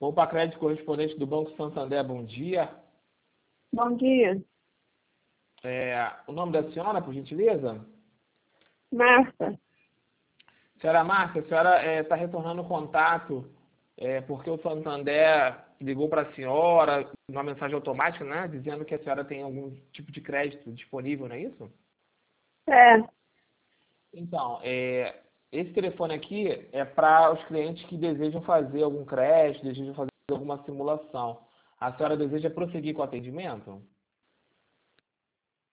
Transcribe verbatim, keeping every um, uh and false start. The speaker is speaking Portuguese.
Opa, crédito correspondente do Banco Santander, bom dia. Bom dia, É, o nome da senhora, por gentileza? Marta. Senhora Márcia, a senhora está retornando o contato é, porque o Santander ligou para a senhora uma mensagem automática, né? Dizendo que a senhora tem algum tipo de crédito disponível, não é isso? É, Então, é, esse telefone aqui é para os clientes que desejam fazer algum crédito, desejam fazer alguma simulação. A senhora deseja prosseguir com o atendimento?